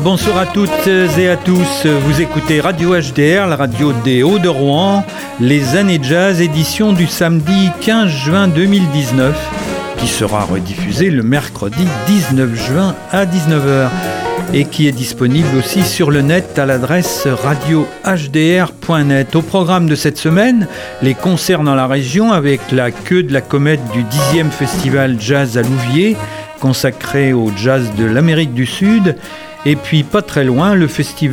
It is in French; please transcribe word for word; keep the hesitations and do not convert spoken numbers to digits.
bonsoir à toutes et à tous. Vous écoutez Radio H D R, la radio des Hauts-de-Rouen, les années jazz, édition du samedi quinze juin deux mille dix-neuf, qui sera rediffusée le mercredi dix-neuf juin à dix-neuf heures et qui est disponible aussi sur le net à l'adresse radio h d r point net. Au programme de cette semaine, les concerts dans la région avec la queue de la comète du dixième festival Jazz à Louviers, consacré au jazz de l'Amérique du Sud, et puis pas très loin, le festival